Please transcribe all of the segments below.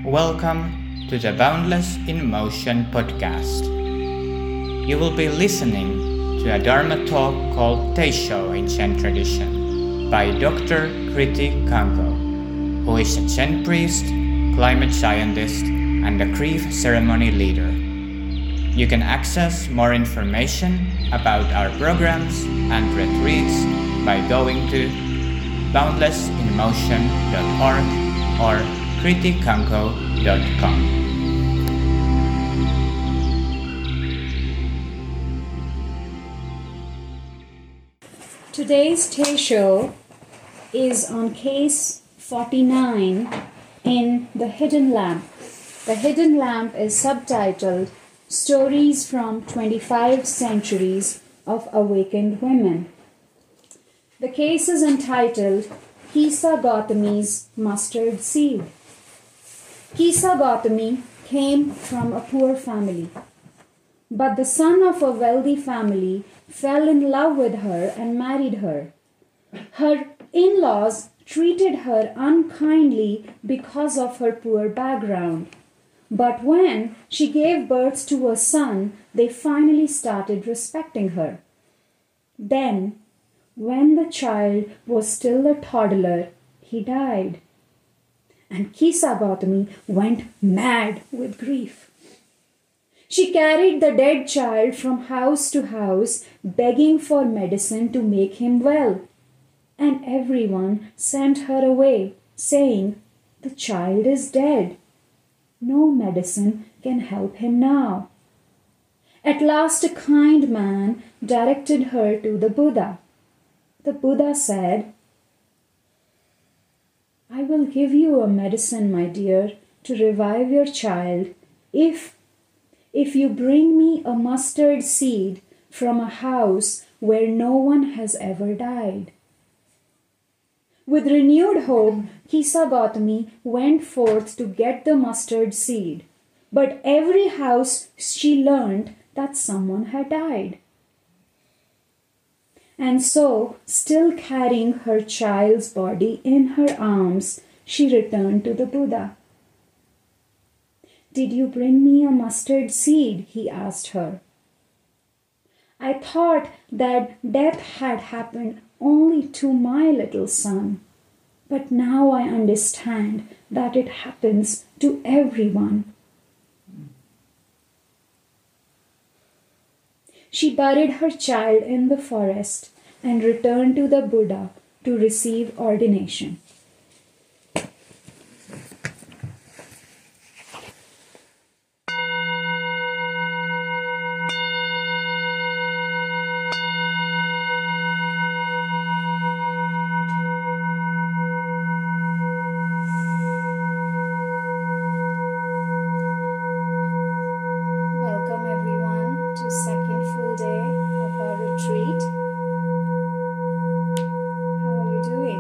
Welcome to the Boundless in Motion podcast. You will be listening to a Dharma talk called Teisho in Zen tradition by Dr. Kriti Kanko, who is a Zen priest, climate scientist, and a grief ceremony leader. You can access more information about our programs and retreats by going to boundlessinmotion.org or kritikanko.com. Today's Teisho is on case 49 in The Hidden Lamp. The Hidden Lamp is subtitled Stories from 25 Centuries of Awakened Women. The case is entitled Kisa Gautami's Mustard Seed. Kisa Gautami came from a poor family, but the son of a wealthy family fell in love with her and married her. Her in-laws treated her unkindly because of her poor background. But when she gave birth to a son, they finally started respecting her. Then, when the child was still a toddler, he died. And Kisa Gautami went mad with grief. She carried the dead child from house to house, begging for medicine to make him well. And everyone sent her away, saying, "The child is dead. No medicine can help him now." At last, a kind man directed her to the Buddha. The Buddha said, "I will give you a medicine, my dear, to revive your child if you bring me a mustard seed from a house where no one has ever died." With renewed hope, Kisa Gautami went forth to get the mustard seed, but every house she learned that someone had died. And so, still carrying her child's body in her arms, she returned to the Buddha. "Did you bring me a mustard seed?" he asked her. "I thought that death had happened only to my little son, but now I understand that it happens to everyone." She buried her child in the forest and returned to the Buddha to receive ordination. Welcome everyone to second full day of our retreat. How are you doing?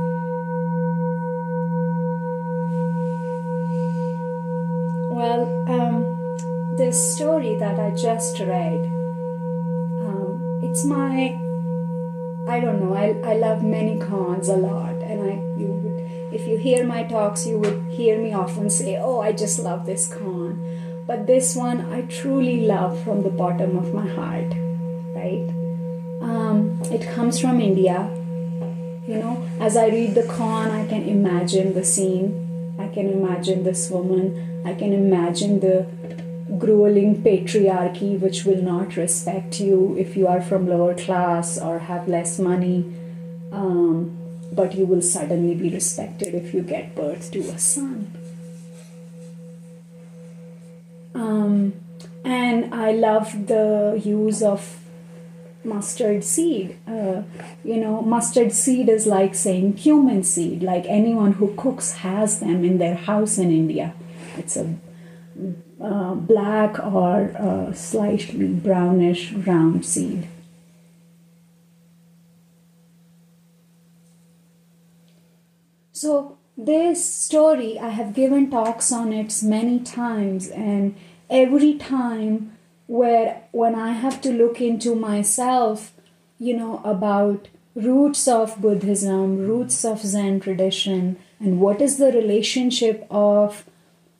Well, this story that I just read, it's I don't know, I love many khans a lot, and if you hear my talks, you would hear me often say, "Oh, I just love this khan." But this one I truly love from the bottom of my heart, right? It comes from India. As I read the Quran, I can imagine the scene. I can imagine this woman. I can imagine the grueling patriarchy which will not respect you if you are from lower class or have less money. But you will suddenly be respected if you get birth to a son. And I love the use of mustard seed. Mustard seed is like saying cumin seed, like anyone who cooks has them in their house in India. It's a black or slightly brownish round seed. So this story, I have given talks on it many times, and every time when I have to look into myself, about roots of Buddhism, roots of Zen tradition, and what is the relationship of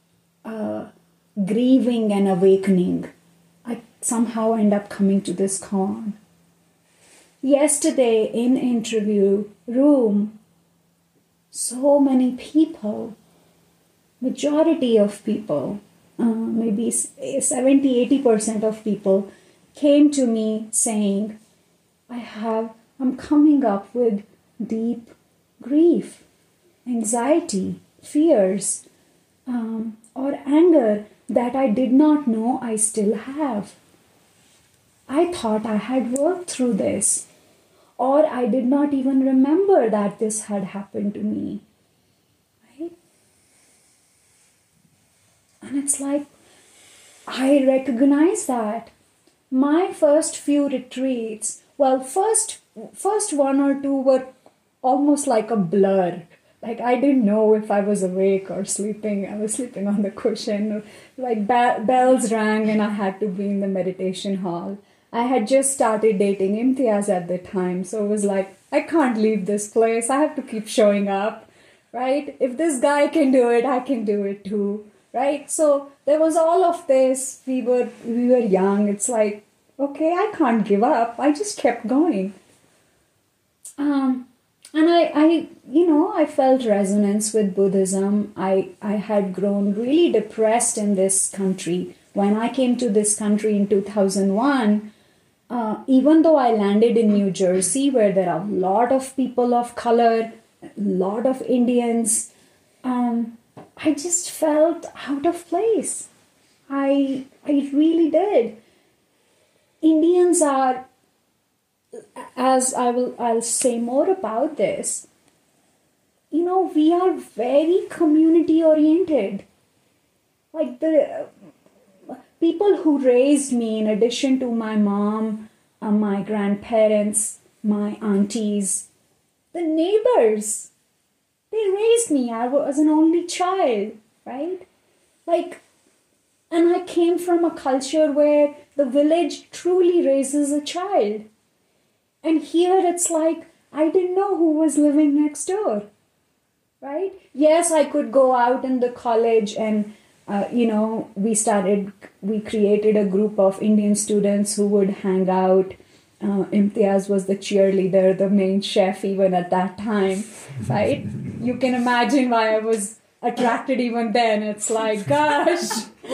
grieving and awakening, I somehow end up coming to this koan. Yesterday in interview room, so many people, majority of people, maybe 70-80% of people came to me saying, I'm coming up with deep grief, anxiety, fears, or anger that I did not know I still have. I thought I had worked through this, or I did not even remember that this had happened to me. Right? And it's like, I recognize that. My first few retreats, well, first one or two were almost like a blur. Like, I didn't know if I was awake or sleeping. I was sleeping on the cushion. Like, bells rang and I had to be in the meditation hall. I had just started dating Imtiaz at the time. So it was like, I can't leave this place. I have to keep showing up, right? If this guy can do it, I can do it too, right? So there was all of this. We were young. It's like, okay, I can't give up. I just kept going. And I felt resonance with Buddhism. I had grown really depressed in this country. When I came to this country in 2001, even though I landed in New Jersey, where there are a lot of people of color, a lot of Indians, I just felt out of place. I really did. Indians are, as I'll say more about this, we are very community oriented. Like the people who raised me, in addition to my mom, my grandparents, my aunties, the neighbors, they raised me. I was an only child, right? And I came from a culture where the village truly raises a child. And here it's like, I didn't know who was living next door, right? Yes, I could go out in the college and, we created a group of Indian students who would hang out. Imtiaz was the cheerleader, the main chef even at that time, right? You can imagine why I was attracted even then. It's like, gosh,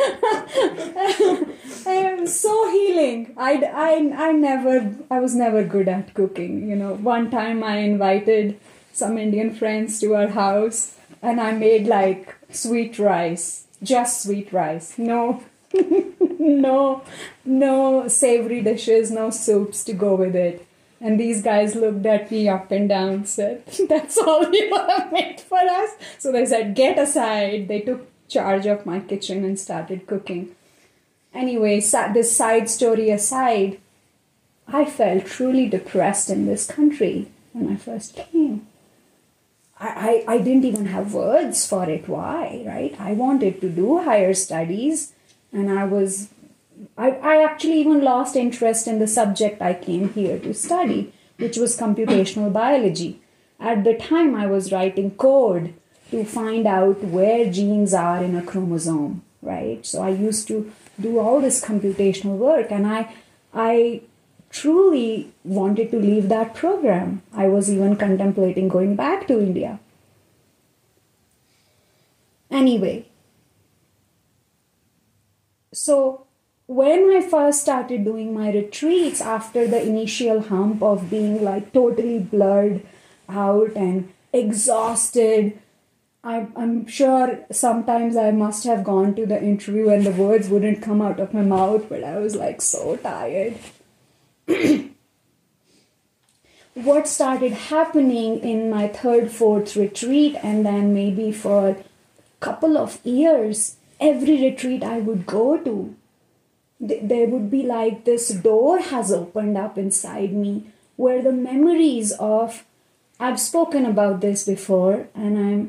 it was so healing. I was never good at cooking. One time I invited some Indian friends to our house and I made like sweet rice, just sweet rice. No savory dishes, no soups to go with it. And these guys looked at me up and down, said, that's all you have made for us? So they said, get aside. They took charge of my kitchen and started cooking. Anyway, this side story aside, I felt truly depressed in this country when I first came. I didn't even have words for it. Why, right? I wanted to do higher studies, and I actually even lost interest in the subject I came here to study, which was computational biology. At the time, I was writing code to find out where genes are in a chromosome, right? So I used to do all this computational work, and I truly wanted to leave that program. I was even contemplating going back to India. Anyway, so when I first started doing my retreats, after the initial hump of being like totally blurred out and exhausted, I'm sure sometimes I must have gone to the interview and the words wouldn't come out of my mouth, but I was like so tired. What started happening in my third, fourth retreat, and then maybe for a couple of years, every retreat I would go to, there would be like this door has opened up inside me where the memories of, I've spoken about this before, and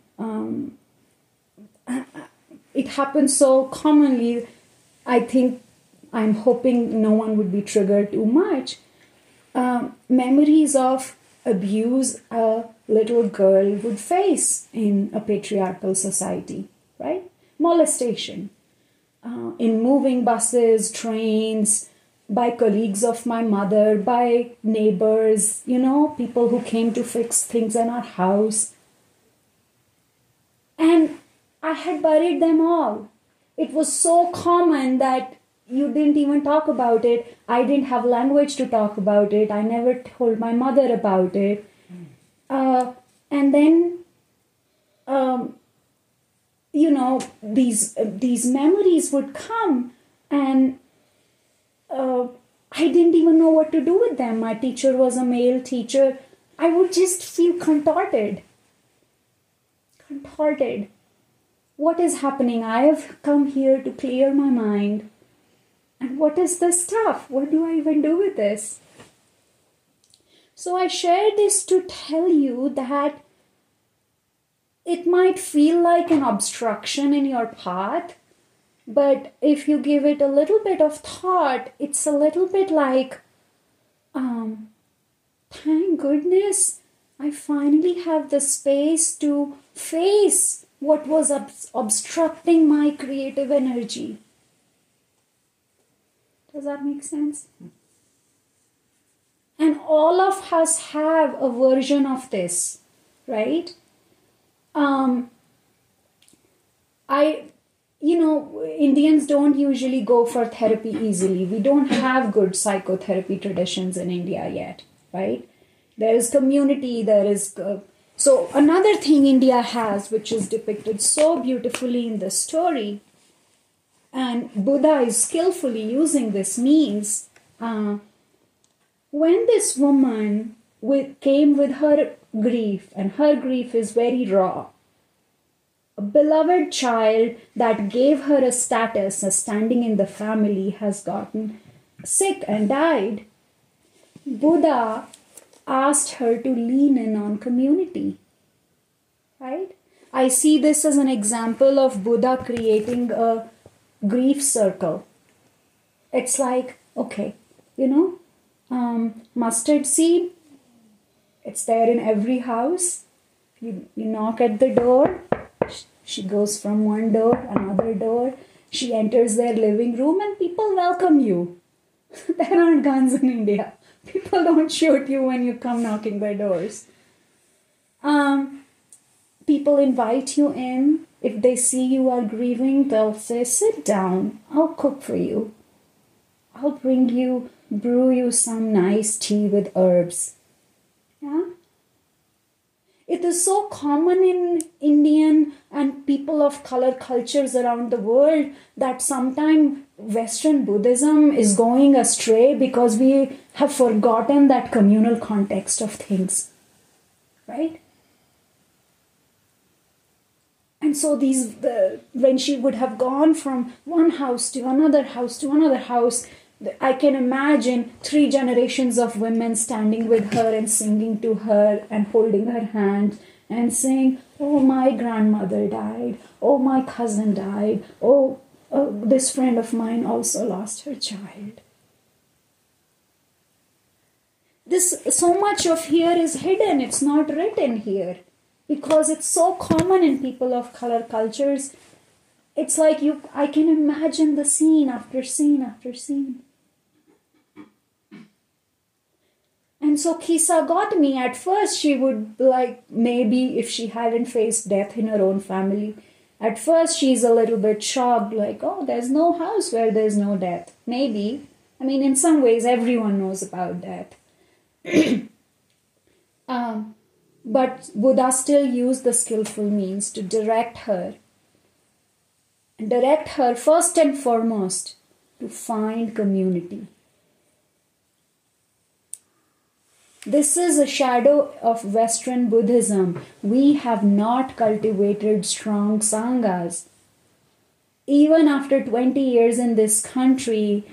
it happens so commonly, I'm hoping no one would be triggered too much. Memories of abuse a little girl would face in a patriarchal society, right? molestation in moving buses, trains, by colleagues of my mother, by neighbors, people who came to fix things in our house. And I had buried them all. It was so common that you didn't even talk about it. I didn't have language to talk about it. I never told my mother about it. And then, these memories would come, and I didn't even know what to do with them. My teacher was a male teacher. I would just feel contorted. What is happening? I have come here to clear my mind. And what is this stuff? What do I even do with this? So I share this to tell you that it might feel like an obstruction in your path, but if you give it a little bit of thought, it's a little bit like, thank goodness, I finally have the space to face what was obstructing my creative energy. Does that make sense? And all of us have a version of this, right? Indians don't usually go for therapy easily. We don't have good psychotherapy traditions in India yet, right? There is community, so another thing India has, which is depicted so beautifully in the story, and Buddha is skillfully using this means, when this woman came with her grief, and her grief is very raw, a beloved child that gave her a status, a standing in the family, has gotten sick and died. Buddha asked her to lean in on community, right? I see this as an example of Buddha creating a grief circle. It's like, okay, mustard seed, it's there in every house. You knock at the door, she goes from one door, another door, she enters their living room, and people welcome you. There aren't guns in India. People don't shoot you when you come knocking their doors. People invite you in. If they see you are grieving, they'll say, sit down, I'll cook for you. I'll brew you some nice tea with herbs. Yeah? It is so common in Indian and people of color cultures around the world that sometimes Western Buddhism is going astray because we have forgotten that communal context of things, right? And so when she would have gone from one house to another house to another house, I can imagine 3 generations of women standing with her and singing to her and holding her hand and saying, oh, my grandmother died. Oh, my cousin died. Oh, this friend of mine also lost her child. So much of here is hidden. It's not written here because it's so common in people of color cultures. It's like I can imagine the scene after scene after scene. And so Kisa got me. At first, she would maybe if she hadn't faced death in her own family, at first she's a little bit shocked, oh, there's no house where there's no death. Maybe. I mean, in some ways, everyone knows about death. But Buddha still used the skillful means to direct her. And direct her first and foremost to find community. This is a shadow of Western Buddhism. We have not cultivated strong sanghas. Even after 20 years in this country,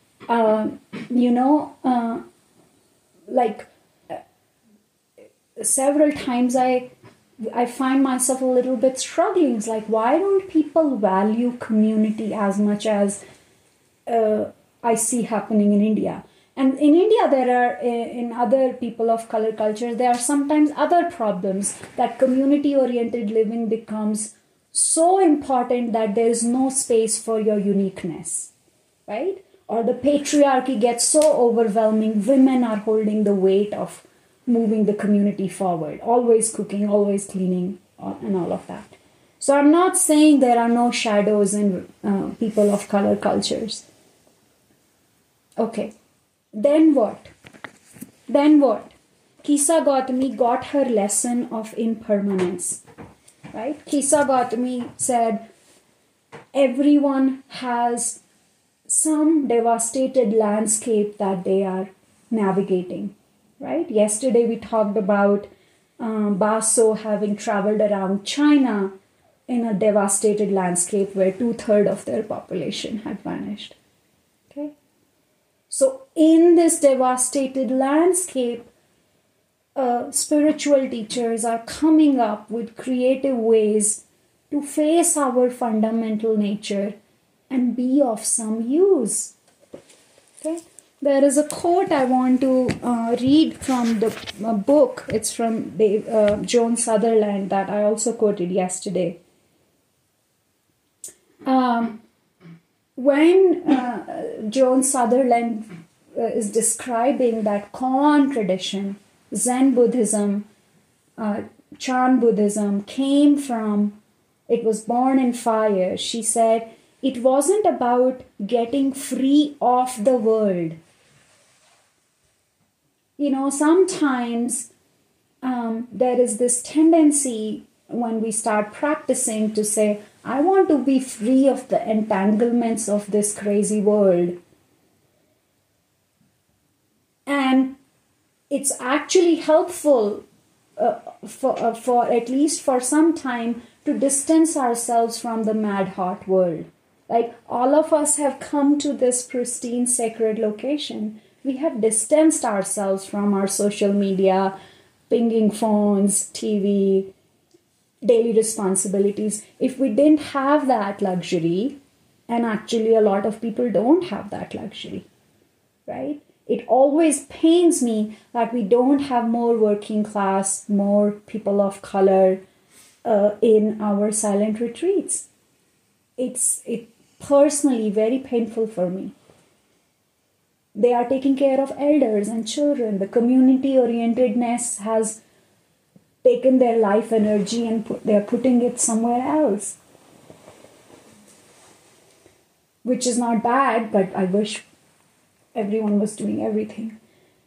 several times I find myself a little bit struggling. It's like, why don't people value community as much as I see happening in India? And in India, there are, in other people of color culture, there are sometimes other problems that community-oriented living becomes so important that there is no space for your uniqueness, right? Or the patriarchy gets so overwhelming, women are holding the weight of moving the community forward, always cooking, always cleaning, and all of that. So I'm not saying there are no shadows in people of color cultures. Okay, then what? Then what? Kisa Gautami got her lesson of impermanence, right? Kisa Gautami said, everyone has some devastated landscape that they are navigating, right? Yesterday we talked about Baso having traveled around China in a devastated landscape where 2/3 of their population had vanished. Okay? So in this devastated landscape, spiritual teachers are coming up with creative ways to face our fundamental nature and be of some use. Okay? There is a quote I want to read from the book. It's from Joan Sutherland that I also quoted yesterday. When Joan Sutherland is describing that koan tradition, Zen Buddhism, Chan Buddhism came from, it was born in fire. She said it wasn't about getting free of the world. You know, sometimes there is this tendency when we start practicing to say, I want to be free of the entanglements of this crazy world. And it's actually helpful for at least for some time to distance ourselves from the mad hot world. Like all of us have come to this pristine sacred location. We have distanced ourselves from our social media, pinging phones, TV, daily responsibilities. If we didn't have that luxury, and actually a lot of people don't have that luxury, right? It always pains me that we don't have more working class, more people of color in our silent retreats. It's personally very painful for me. They are taking care of elders and children. The community orientedness has taken their life energy and they're putting it somewhere else. Which is not bad, but I wish everyone was doing everything.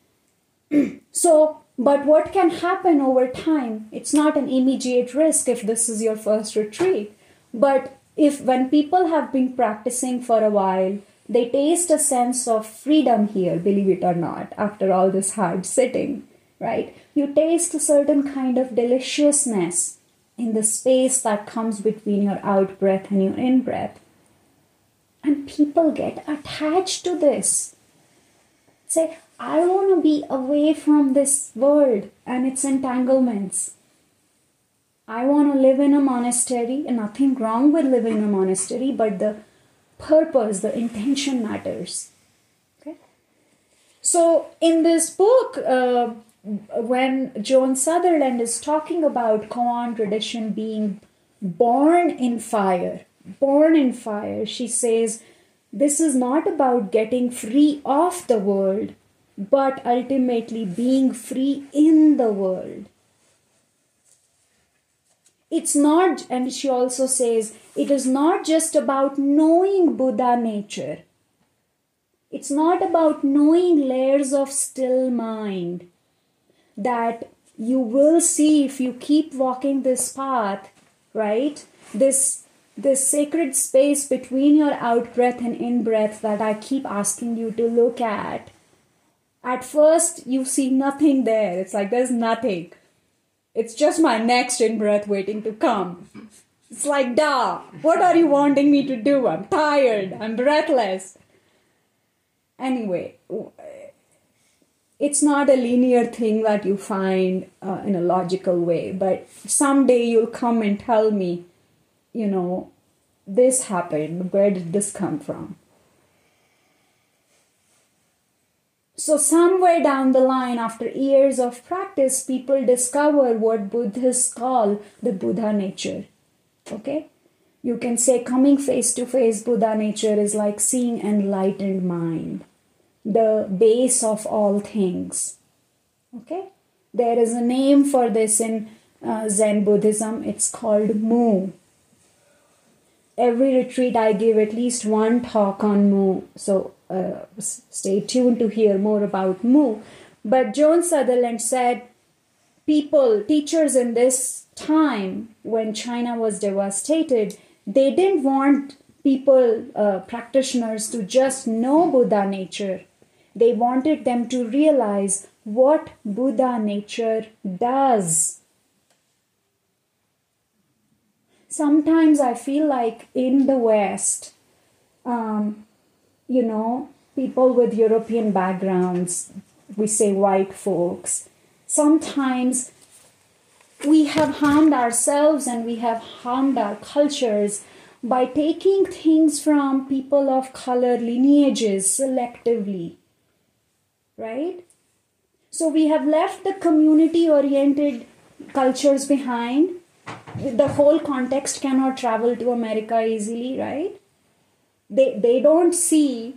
But what can happen over time? It's not an immediate risk if this is your first retreat. But when people have been practicing for a while, they taste a sense of freedom here, believe it or not, after all this hard sitting, right? You taste a certain kind of deliciousness in the space that comes between your out breath and your in breath. And people get attached to this. Say, I want to be away from this world and its entanglements. I want to live in a monastery, and nothing wrong with living in a monastery, but the purpose, the intention matters. Okay? So in this book, when Joan Sutherland is talking about koan tradition being born in fire, she says, this is not about getting free of the world, but ultimately being free in the world. It's not, and she also says, it is not just about knowing Buddha nature. It's not about knowing layers of still mind that you will see if you keep walking this path, right? This sacred space between your out breath and in breath that I keep asking you to look at. At first, you see nothing there. It's like there's nothing. It's just my next in breath waiting to come. It's like, duh, what are you wanting me to do? I'm tired. I'm breathless. Anyway, it's not a linear thing that you find in a logical way. But someday you'll come and tell me, this happened. Where did this come from? So somewhere down the line, after years of practice, people discover what Buddhists call the Buddha nature. Okay? You can say coming face to face Buddha nature is like seeing enlightened mind, the base of all things. Okay? There is a name for this in Zen Buddhism. It's called Mu. Every retreat I give at least one talk on Mu. So stay tuned to hear more about Mu. But Joan Sutherland said, teachers in this time when China was devastated, they didn't want people, practitioners, to just know Buddha nature. They wanted them to realize what Buddha nature does. Sometimes I feel like in the West, people with European backgrounds, we say white folks, sometimes we have harmed ourselves and we have harmed our cultures by taking things from people of color lineages selectively, right? So we have left the community-oriented cultures behind. The whole context cannot travel to America easily, right? They don't see.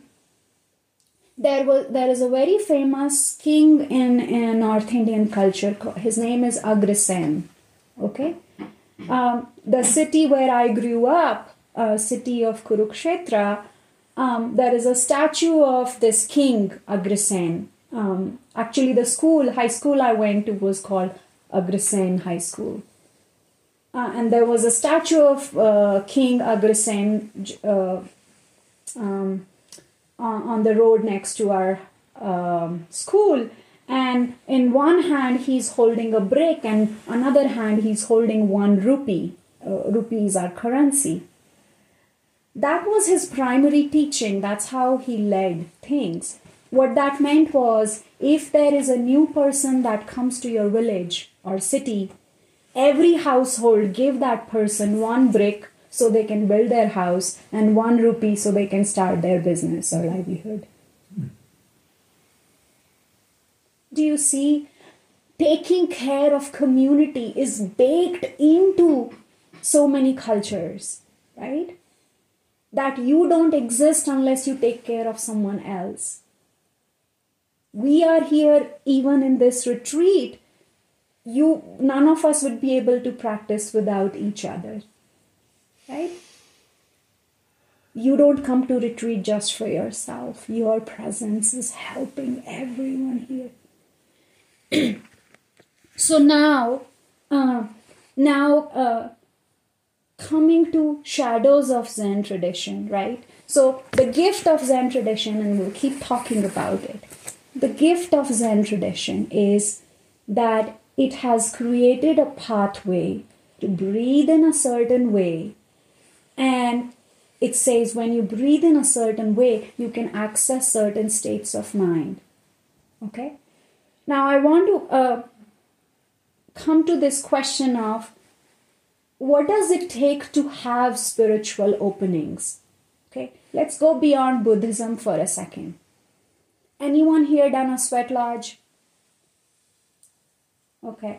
There is a very famous king in North Indian culture. His name is Agrasen. Okay, the city where I grew up, city of Kurukshetra, there is a statue of this king Agrasen. Actually, the high school I went to was called Agrasen High School. And there was a statue of King Agrasen on the road next to our school. And in one hand, he's holding a brick, and another hand, he's holding 1 rupee. Rupees are currency. That was his primary teaching. That's how he led things. What that meant was, if there is a new person that comes to your village or city, every household give that person 1 brick so they can build their house, and 1 rupee so they can start their business or livelihood. Do you see? Taking care of community is baked into so many cultures, right? That you don't exist unless you take care of someone else. We are here even in this retreat. None of us would be able to practice without each other, right? You don't come to retreat just for yourself. Your presence is helping everyone here. So now coming to shadows of Zen tradition, right? So the gift of Zen tradition, and we'll keep talking about it. The gift of Zen tradition is that it has created a pathway to breathe in a certain way. And it says when you breathe in a certain way, you can access certain states of mind. Okay? Now I want to come to this question of what does it take to have spiritual openings? Okay? Let's go beyond Buddhism for a second. Anyone here done a sweat lodge? Okay.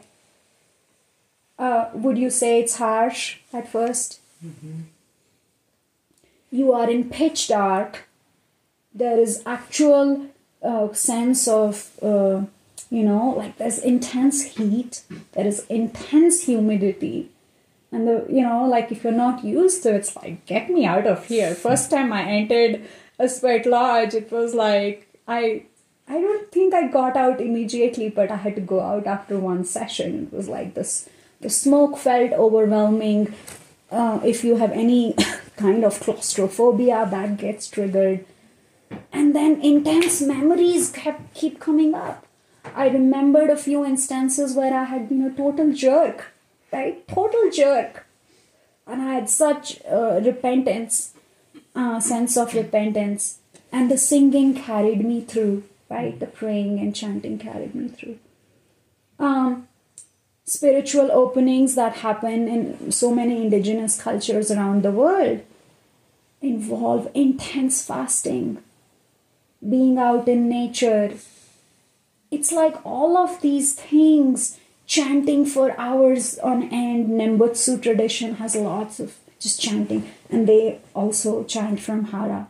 Would you say it's harsh at first? Mm-hmm. You are in pitch dark. There is actual sense of, like there's intense heat. There is intense humidity. And if you're not used to it, it's like, get me out of here. First time I entered a sweat lodge, it was like, I don't think I got out immediately, but I had to go out after one session. It was like this. The smoke felt overwhelming. If you have any kind of claustrophobia, that gets triggered. And then intense memories keep coming up. I remembered a few instances where I had been a total jerk, right? Total jerk. And I had such repentance, sense of repentance. And the singing carried me through, right? The praying and chanting carried me through. Spiritual openings that happen in so many indigenous cultures around the world involve intense fasting, being out in nature. It's like all of these things, chanting for hours on end. Nembutsu tradition has lots of just chanting. And they also chant from Hara.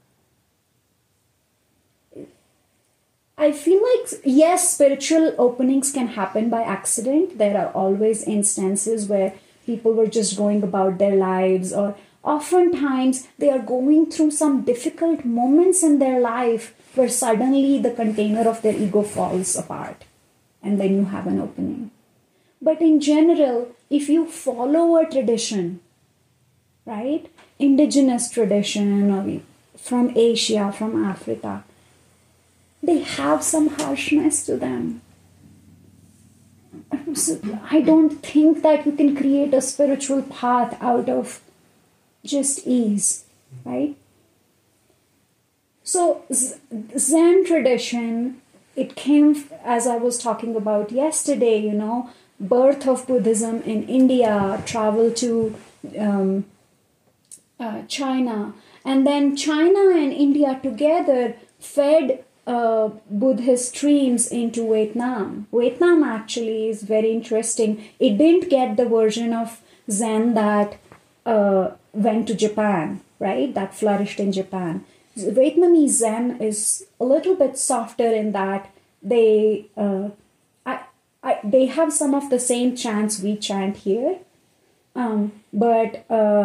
I feel like, yes, spiritual openings can happen by accident. There are always instances where people were just going about their lives, or oftentimes they are going through some difficult moments in their life where suddenly the container of their ego falls apart and then you have an opening. But in general, if you follow a tradition, right, indigenous tradition or from Asia, from Africa, they have some harshness to them. So I don't think that you can create a spiritual path out of just ease, right? So Zen tradition, it came, as I was talking about yesterday, birth of Buddhism in India, travel to China, and then China and India together fed Buddhist streams into Vietnam. Vietnam actually is very interesting. It didn't get the version of Zen that went to Japan, right? That flourished in Japan. Vietnamese Zen is a little bit softer in that they have some of the same chants we chant here, but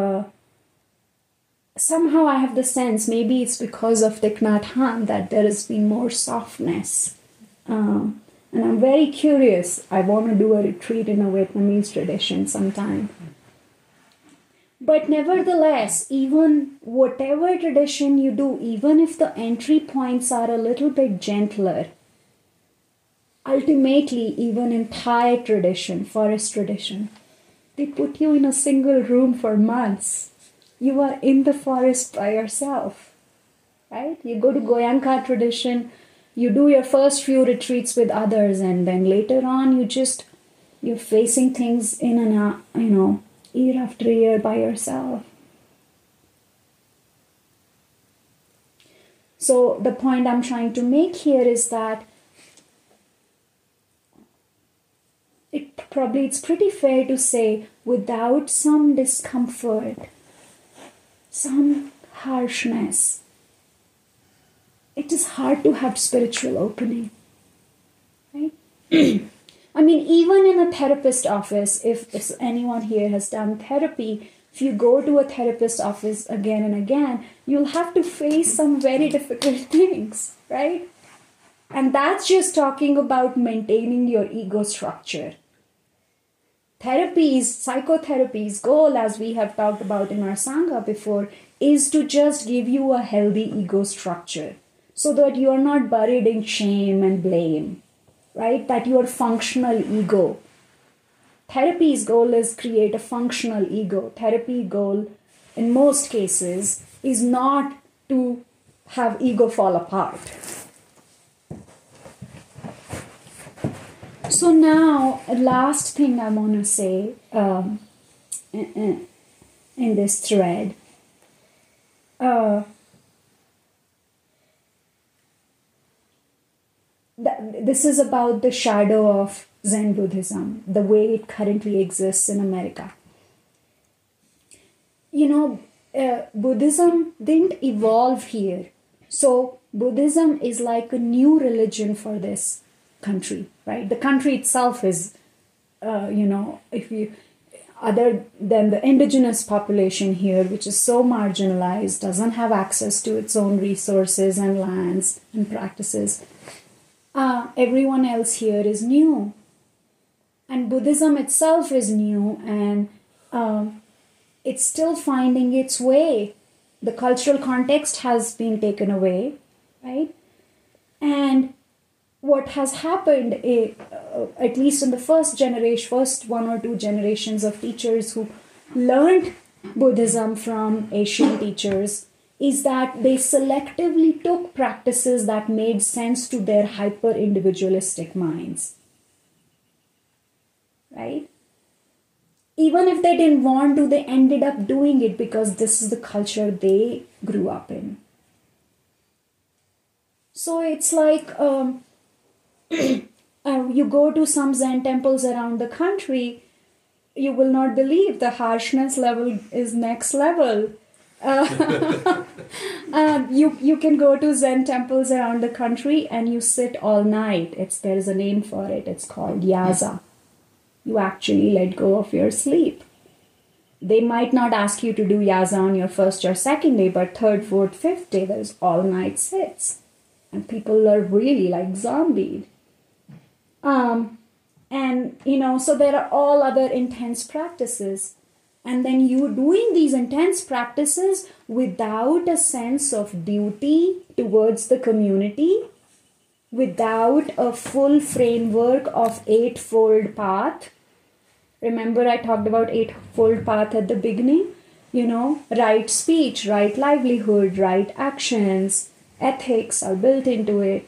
somehow I have the sense, maybe it's because of Thich Nhat Hanh, that there has been more softness. And I'm very curious. I want to do a retreat in a Vietnamese tradition sometime. But nevertheless, even whatever tradition you do, even if the entry points are a little bit gentler, ultimately, even in Thai tradition, forest tradition, they put you in a single room for months. You are in the forest by yourself, right? You go to Goenka tradition, you do your first few retreats with others, and then later on, you're facing things in and out, year after year by yourself. So the point I'm trying to make here is that it's pretty fair to say, without some discomfort, some harshness, it is hard to have spiritual opening, right? I mean, even in a therapist office, if anyone here has done therapy, if you go to a therapist office again and again, you'll have to face some very difficult things, right? And that's just talking about maintaining your ego structure. Psychotherapy's goal, as we have talked about in our Sangha before, is to just give you a healthy ego structure so that you are not buried in shame and blame, right? That you are functional ego. Therapy's goal is create a functional ego. Therapy goal, in most cases, is not to have ego fall apart. So now, last thing I want to say in this thread. This is about the shadow of Zen Buddhism, the way it currently exists in America. Buddhism didn't evolve here. So Buddhism is like a new religion for this country, right? The country itself is, other than the indigenous population here, which is so marginalized, doesn't have access to its own resources and lands and practices. Everyone else here is new. And Buddhism itself is new, and it's still finding its way. The cultural context has been taken away, right? And what has happened, at least in the first one or two generations of teachers who learned Buddhism from Asian teachers, is that they selectively took practices that made sense to their hyper-individualistic minds, right? Even if they didn't want to, they ended up doing it because this is the culture they grew up in. So it's like you go to some Zen temples around the country, You will not believe the harshness level is next level. You can go to Zen temples around the country and you sit all night. There is a name for it. It's called yaza. You actually let go of your sleep. They might not ask you to do yaza on your first or second day, but third, fourth, fifth day, there's all night sits. And people are really like zombied. So there are all other intense practices. And then you doing these intense practices without a sense of duty towards the community, without a full framework of eightfold path. Remember I talked about eightfold path at the beginning? Right speech, right livelihood, right actions, ethics are built into it.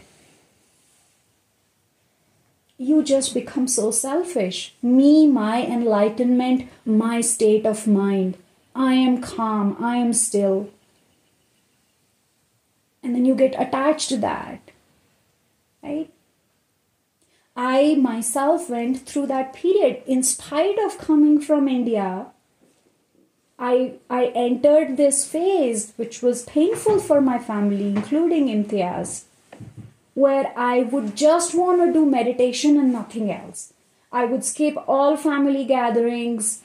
You just become so selfish. Me, my enlightenment, my state of mind. I am calm, I am still. And then you get attached to that, right? I myself went through that period. In spite of coming from India, I entered this phase which was painful for my family, including Imtiaz, where I would just want to do meditation and nothing else. I would skip all family gatherings.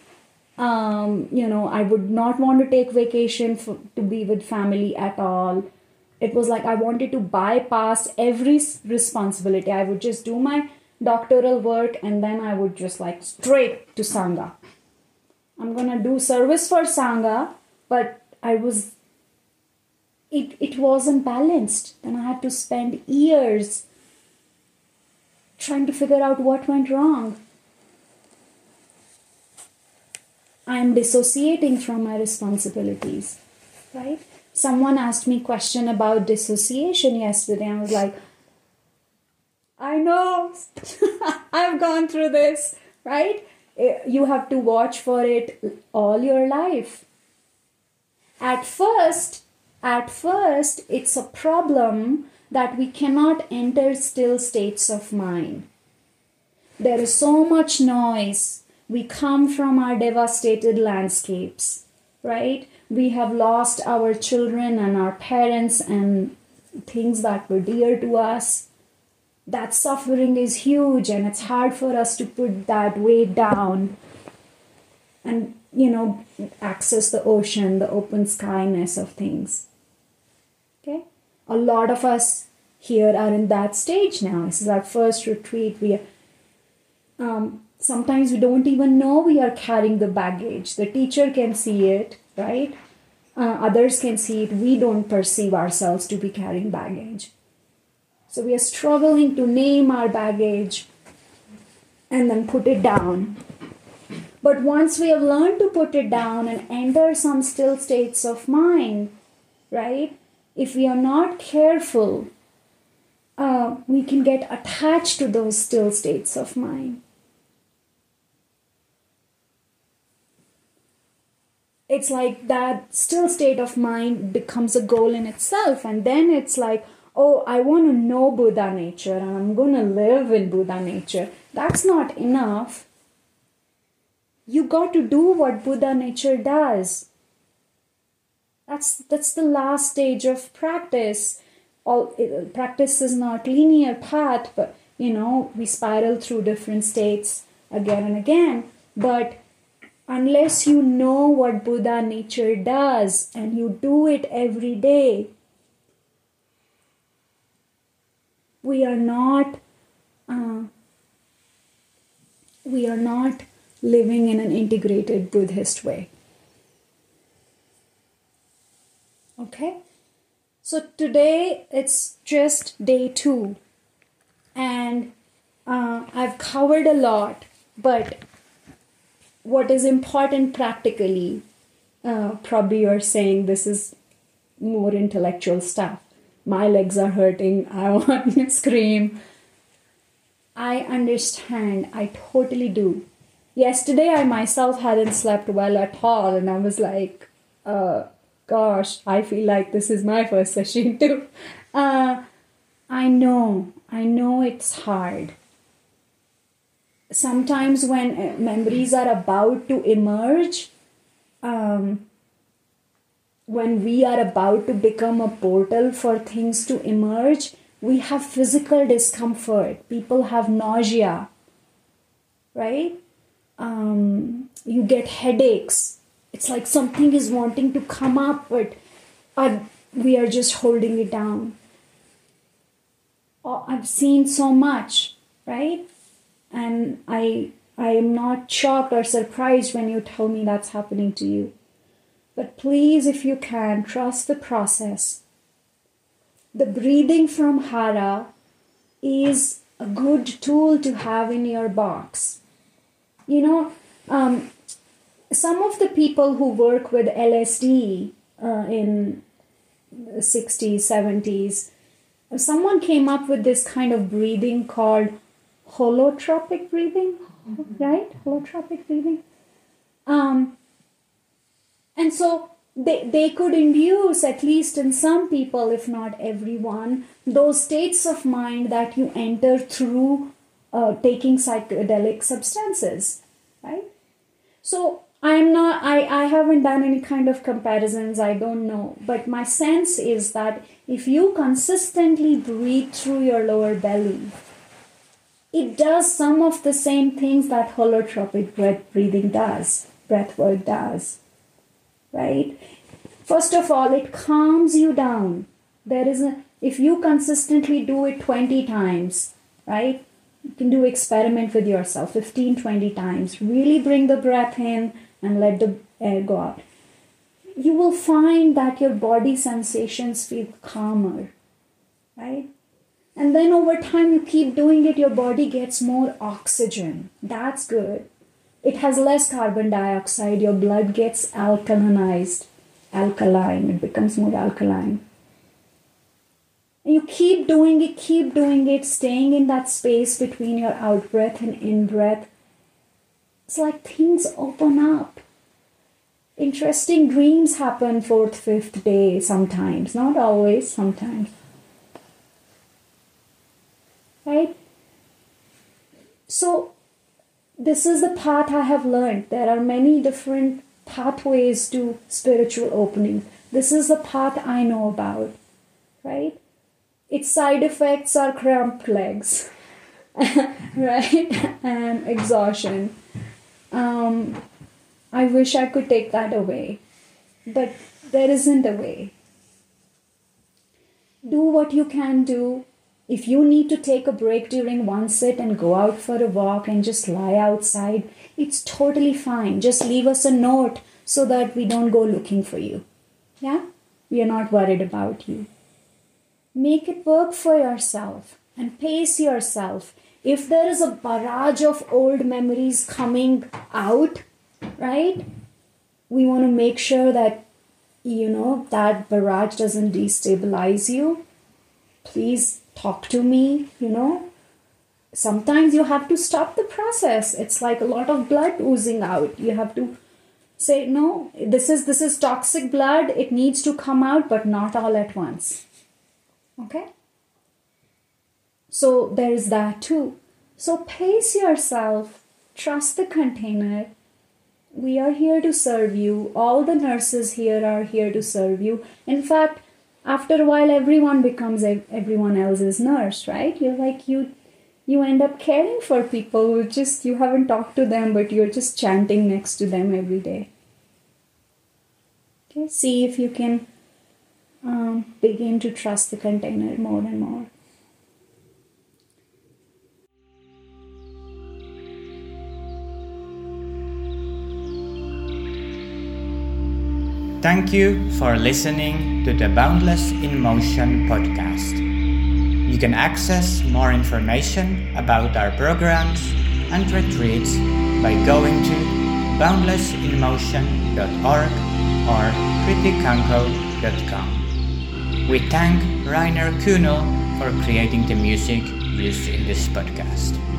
I would not want to take vacation to be with family at all. It was like I wanted to bypass every responsibility. I would just do my doctoral work and then I would just like straight to Sangha. I'm going to do service for Sangha, but it wasn't balanced. Then I had to spend years trying to figure out what went wrong. I'm dissociating from my responsibilities, right? Someone asked me a question about dissociation yesterday. I was like, I know, I've gone through this, right? You have to watch for it all your life. At first, it's a problem that we cannot enter still states of mind. There is so much noise. We come from our devastated landscapes, right? We have lost our children and our parents and things that were dear to us. That suffering is huge and it's hard for us to put that weight down and, access the ocean, the open skyness of things. Okay? A lot of us here are in that stage now. This is our first retreat. Sometimes we don't even know we are carrying the baggage. The teacher can see it, right? Others can see it. We don't perceive ourselves to be carrying baggage. So we are struggling to name our baggage and then put it down. But once we have learned to put it down and enter some still states of mind, right? If we are not careful, we can get attached to those still states of mind. It's like that still state of mind becomes a goal in itself. And then it's like, oh, I want to know Buddha nature and I'm going to live in Buddha nature. That's not enough. You got to do what Buddha nature does. That's the last stage of practice. Practice is not linear path, but we spiral through different states again and again. But unless you know what Buddha nature does and you do it every day, we are not living in an integrated Buddhist way. Okay? So today it's just day 2 and I've covered a lot, but what is important practically, probably you're saying this is more intellectual stuff. My legs are hurting. I want to scream. I understand. I totally do. Yesterday, I myself hadn't slept well at all. And I was like, gosh, I feel like this is my first session too. I know it's hard. sometimes when memories are about to emerge, when we are about to become a portal for things to emerge, we have physical discomfort. People have nausea, right? You get headaches. It's like something is wanting to come up, but we are just holding it down. I've seen so much, right? And I am not shocked or surprised when you tell me that's happening to you. But please, if you can, trust the process. The breathing from Hara is a good tool to have in your box. Some of the people who work with LSD in the 60s, 70s, someone came up with this kind of breathing called holotropic breathing, right? Holotropic breathing. And so they could induce, at least in some people, if not everyone, those states of mind that you enter through taking psychedelic substances, right? So I haven't done any kind of comparisons, I don't know. But my sense is that if you consistently breathe through your lower belly, it does some of the same things that holotropic breath work does, right? First of all, it calms you down. If you consistently do it 20 times, right? You can do experiment with yourself 15, 20 times. Really bring the breath in and let the air go out. You will find that your body sensations feel calmer, right? And then over time, you keep doing it, your body gets more oxygen. That's good. It has less carbon dioxide. Your blood gets alkaline. It becomes more alkaline. And you keep doing it, staying in that space between your out-breath and in-breath. It's like things open up. Interesting dreams happen 4th, 5th day sometimes. Not always, sometimes. Right? So, this is the path I have learned. There are many different pathways to spiritual opening. This is the path I know about, right? Its side effects are cramped legs, right? And exhaustion. I wish I could take that away, but there isn't a way. Do what you can do. If you need to take a break during one sit and go out for a walk and just lie outside, it's totally fine. Just leave us a note so that we don't go looking for you. Yeah? We are not worried about you. Make it work for yourself and pace yourself. If there is a barrage of old memories coming out, right? We want to make sure that, that barrage doesn't destabilize you. Please talk to me, Sometimes you have to stop the process. It's like a lot of blood oozing out. You have to say, no, this is toxic blood. It needs to come out, but not all at once. Okay? So there is that too. So pace yourself. Trust the container. We are here to serve you. All the nurses here are here to serve you. In fact, after a while, everyone becomes everyone else's nurse, right? You're like, you end up caring for people who you haven't talked to them, but you're just chanting next to them every day. Okay, see if you can begin to trust the container more and more. Thank you for listening to the Boundless in Motion podcast. You can access more information about our programs and retreats by going to boundlessinmotion.org or kritikanko.com. We thank Rainer Kühnel for creating the music used in this podcast.